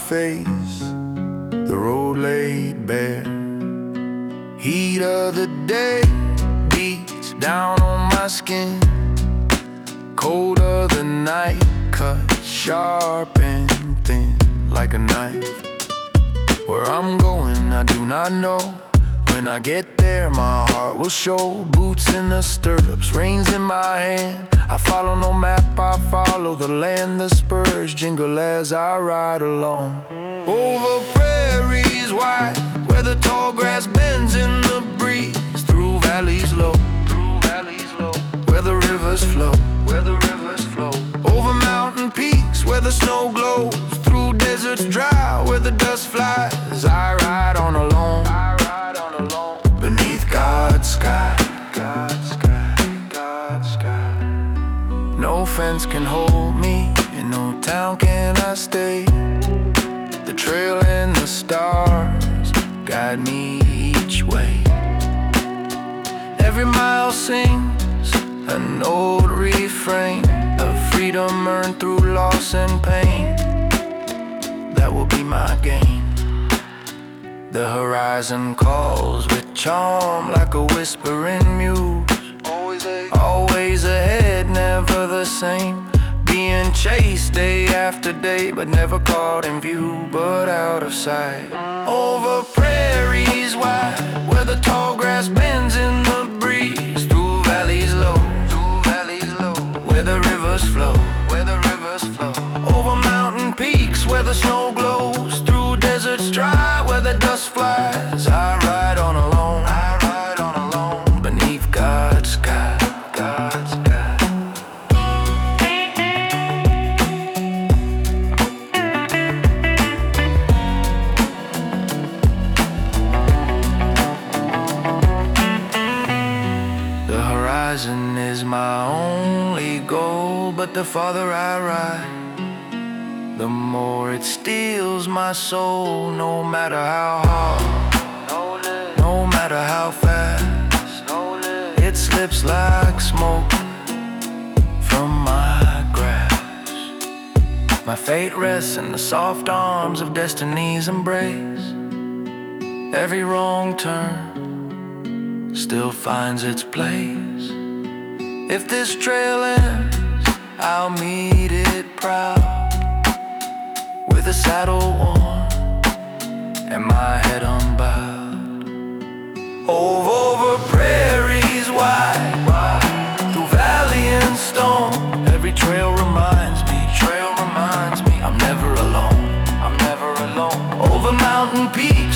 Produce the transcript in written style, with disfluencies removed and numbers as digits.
face, the road laid bare. Heat of the day beats down on my skin. Cold of the night cuts sharp and thin like a knife. Where I'm going I do not know. When I get there my heart will show. Boots in the stirrups, reins in my hand. I follow no map, I follow the land. The spurs jingle as I ride along. Over prairies wide, where the tall grass bends in the breeze. Through valleys low, where the rivers flow, over mountain peaks where the snow glows. Through deserts dry where the dust flies. I ride on alone, beneath God's sky. No fence can hold me, in no town can I stay. The trail and the stars guide me each way. Every mile sings an old refrain of freedom earned through loss and pain. That will be my gain. The horizon calls with charm like a whispering muse. Always ahead, never the same. Being chased day after day, but never caught in view, but out of sight. Over prairies wide, where the tall grass bends in the breeze. Through valleys low, where the rivers flow, over mountain peaks where the snow glows. Through deserts dry where the dust flies. I ride on alone, beneath God's sky. The horizon is my only goal, but the farther I ride, the more it steals my soul. No matter how hard, no matter how fast, it slips like smoke from my grasp. My fate rests in the soft arms of destiny's embrace. Every wrong turn still finds its place. If this trail ends, I'll meet it proud, with a saddle worn and my head unbowed. Over prairies wide, through valley and stone. Every trail reminds me, I'm never alone. Over mountain peaks